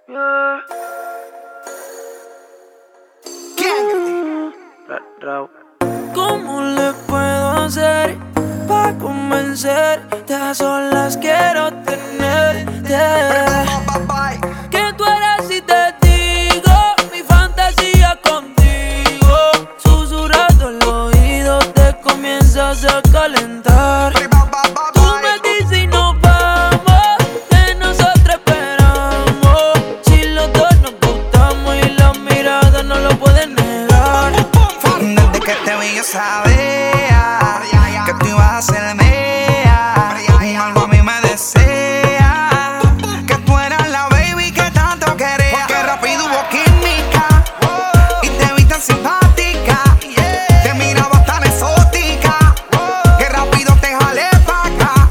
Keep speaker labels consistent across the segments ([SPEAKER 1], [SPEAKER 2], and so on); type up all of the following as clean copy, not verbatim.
[SPEAKER 1] Yeah.
[SPEAKER 2] ¿Cómo le puedo hacer para convencerte? A solas quiero tenerte. Que tú eres y te digo mi fantasía contigo. Susurrando el oído te comienzas a calentar. Tú me dices y nos vamos, que nosotros esperamos. Si los dos nos gustamos y la mirada no lo pueden negar.
[SPEAKER 3] Desde que te vi yo sabía que tú ibas a ser mía. Algo a mí me desea que tú eras la baby que tanto quería. Porque rápido hubo química y te vi tan simpática. Te miraba tan exótica que rápido te jalé pa' acá.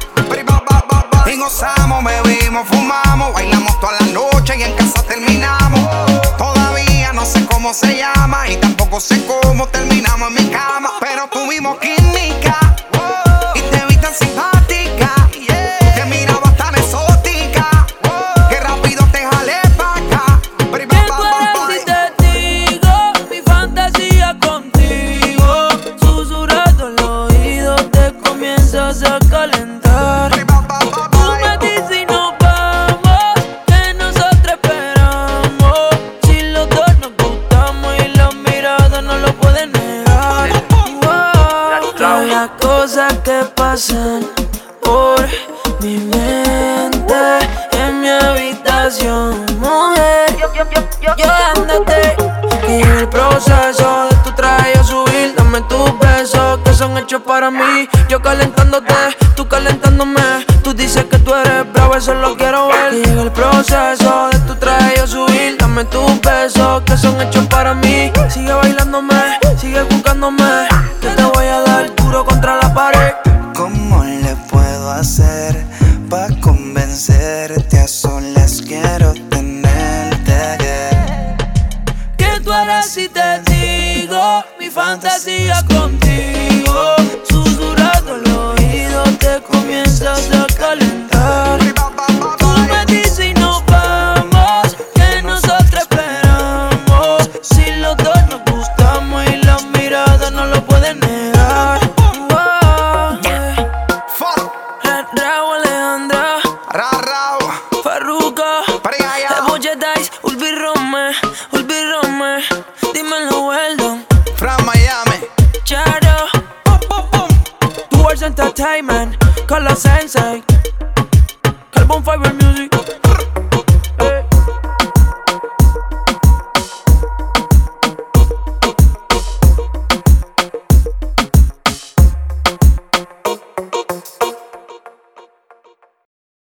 [SPEAKER 3] Y gozamos, bebimos, fumamos, bailamos toda la noche y en casa terminamos. Todavía no sé cómo se llama y tampoco sé cómo terminamos en mi cama. Pero tuvimos química y te vi tan simpática. Te mirabas tan exótica que rápido te jalé pa' acá.
[SPEAKER 2] Que tú eres y te digo mi fantasía contigo. Susurrando el oído te comienzas a calentar. Tú me dices y nos vamos, que nosotros esperamos. Si los dos nos gustamos y la mirada no lo pueden negar. Wow, las cosas que pasan por mi mente en mi habitación, mujer, llévate. Y el proceso de tu traje a subir, dame tus besos que son hechos para mí. Yo calentándote, tú calentándome. Tú dices que tú eres bravo, eso lo quiero ver. Y llega el proceso de tu traje a subir, dame tus besos que son hechos para mí. Sigue bailándome, sigue buscándome, que te voy a dar duro contra la pared.
[SPEAKER 3] ¿Cómo le puedo hacer pa' convencerte? A solas quiero tenerte.
[SPEAKER 2] Que tú eres y te digo mi fantasía contigo. Susurrando el oído te comienzas a calentar. Tú me dices y nos vamos, que nosotros esperamos. Si los dos nos gustamos y la mirada no lo pueden negar. Raúl Alejandra, Farruko, Eboye Dice, Ulvi Rome, dímelo Weldon,
[SPEAKER 3] From Miami.
[SPEAKER 2] Charo, Towards Entertainment, Color Sensei, Carbon Fiber Music.